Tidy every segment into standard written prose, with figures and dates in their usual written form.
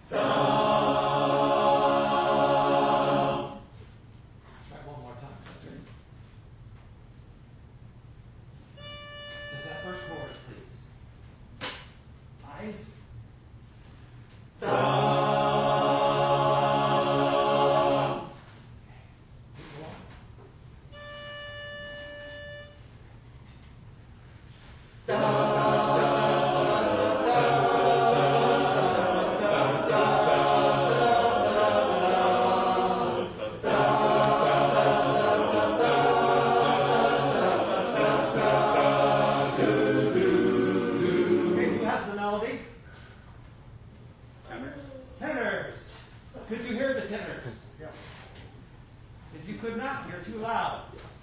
Try one more time. Just that first chorus, please. Eyes. Tenors. Could you hear the tenors? Yeah. If you could not, you're too loud.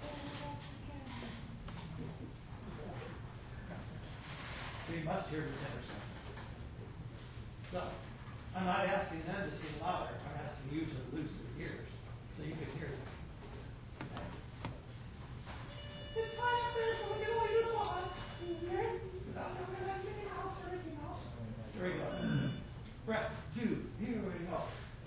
We must hear the tenors. So, I'm not asking them to sing louder. I'm asking you to loosen your ears so you can hear them. Okay. It's high up there, so we can only use one. Okay? Without something like Mickey Mouse or Mickey Mouse. Here we go. Breath, 2, here we go.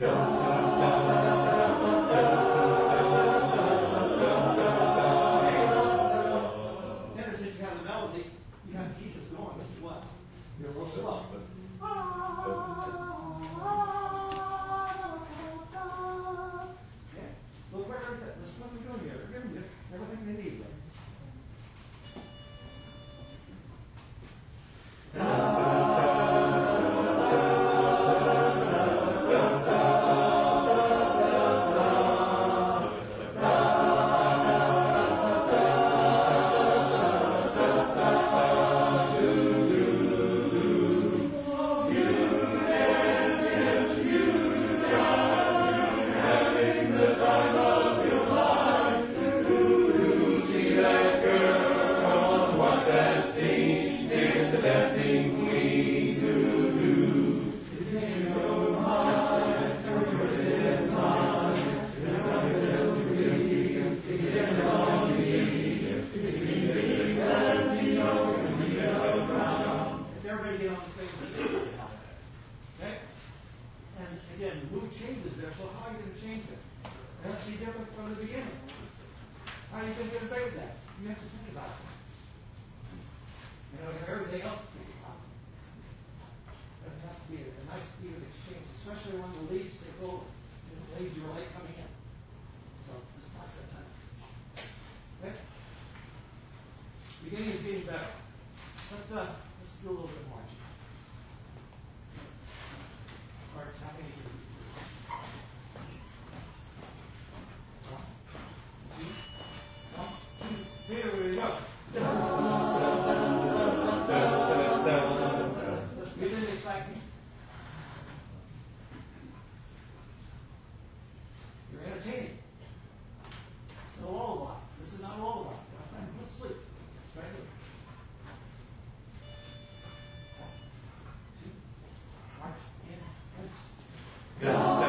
Tenor, since you have the melody, you have to keep this going as well. You're a little slow. Okay? Look right there. That's what we're doing here. We're giving you everything they need. Changes there, so how are you going to change it? It has to be different from the beginning. How are you going to invade that? You have to think about it. You know, everything else to think about. But it has to be a nice even exchange, especially when the leads take over. The leads are late coming in. So just watch that time. Okay? Beginning is getting better. Let's do a little bit more. All right, how many years? Here we go. You didn't expect me. You're entertaining. It's a lullaby. This is not a lullaby. Go to sleep. Right here. 1, 2, 1, and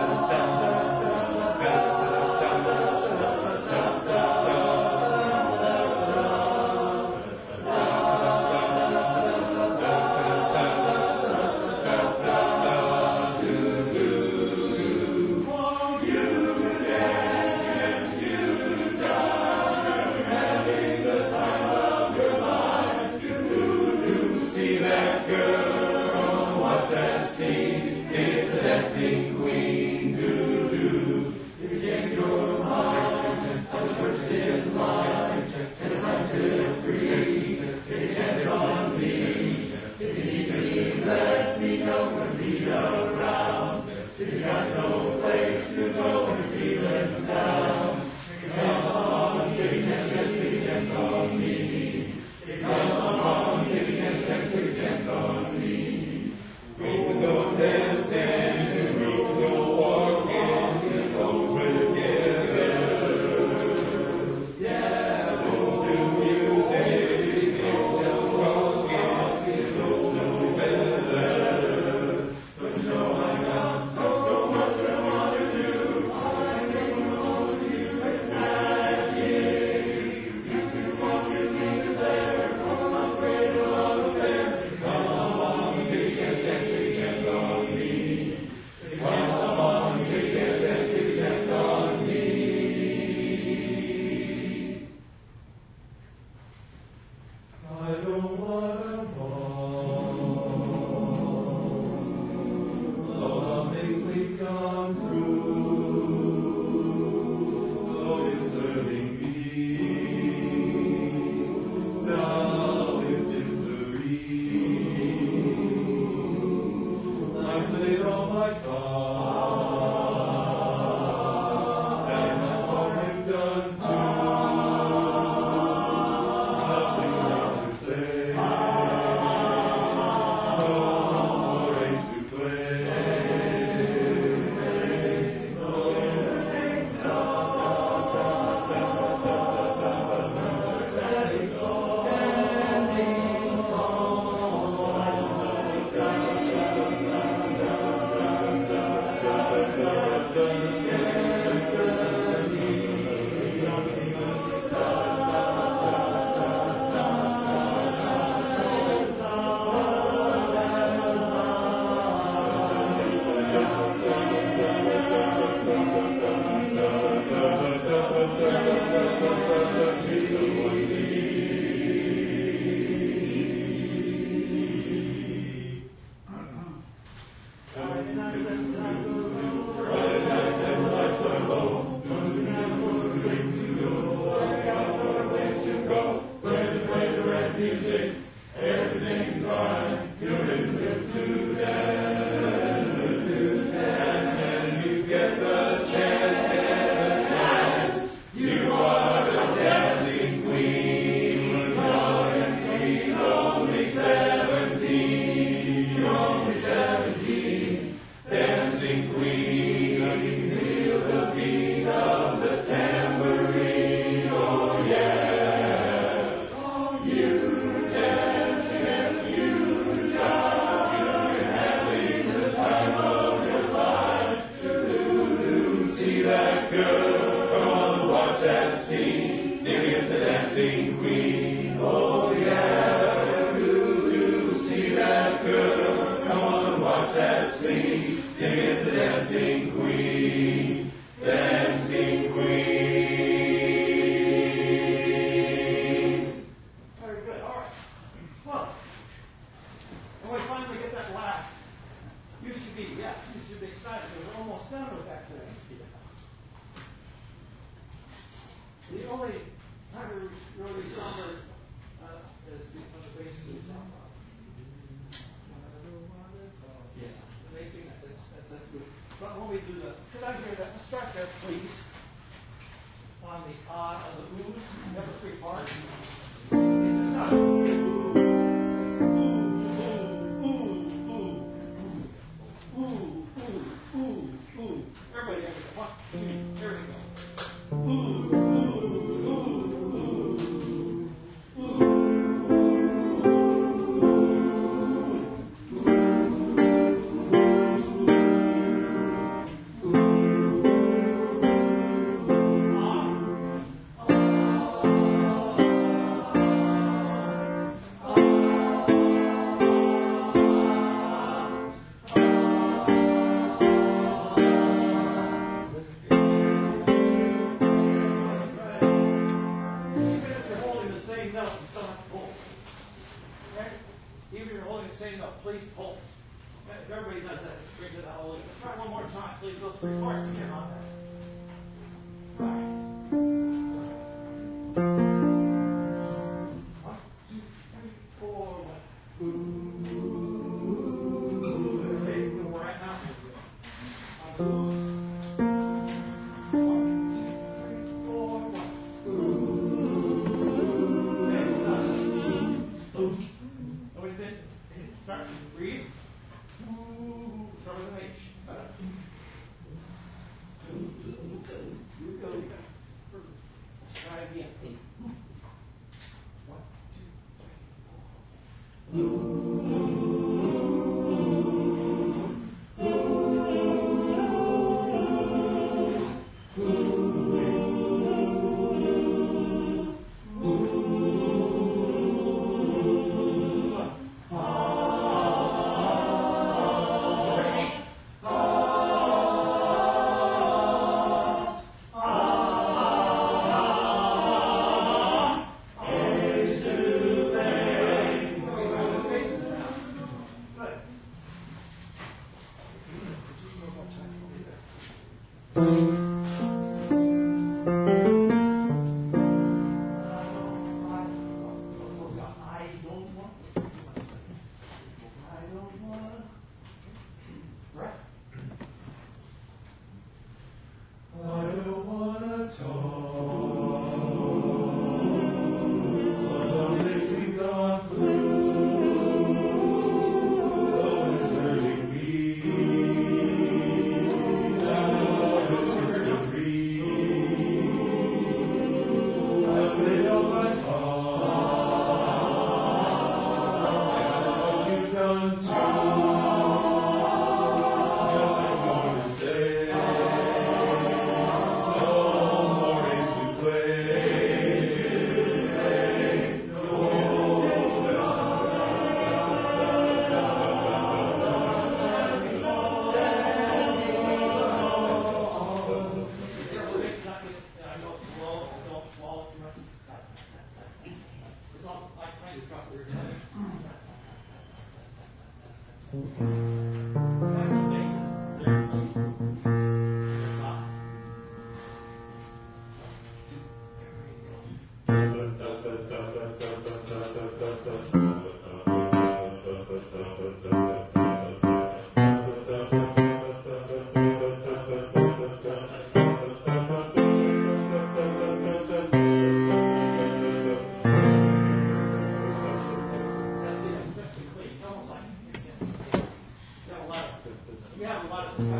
We can go dancing to me.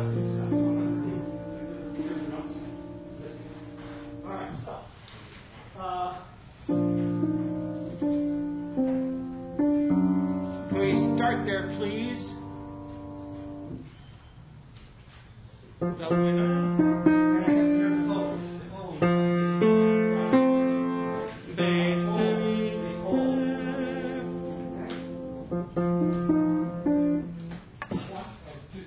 interesting stuff. Here's the notes. All right, so. Can we start there, please? The winner. And I have here the O's. The O's. They told me the O's. Okay. 1 and 2.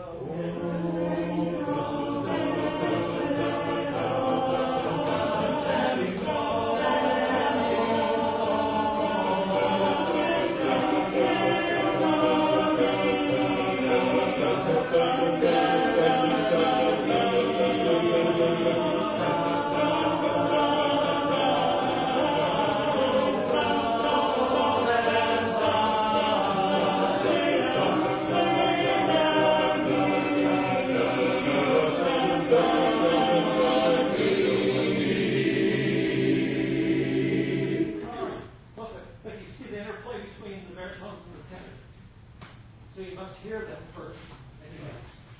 But you see the interplay between the baritones and the tenors. So you must hear them first. Anyway.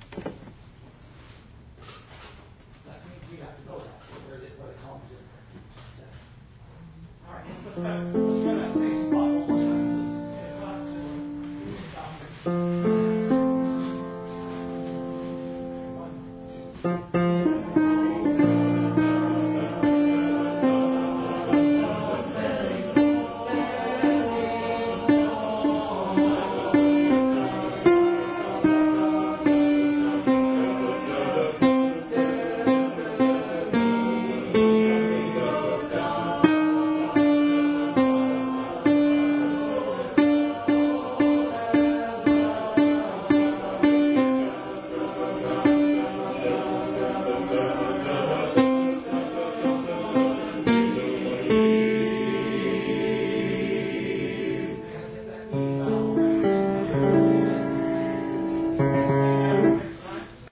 That means we have to know that. Where they call them different. All right, let's try that same spot one more time, please. It's not 1, 2.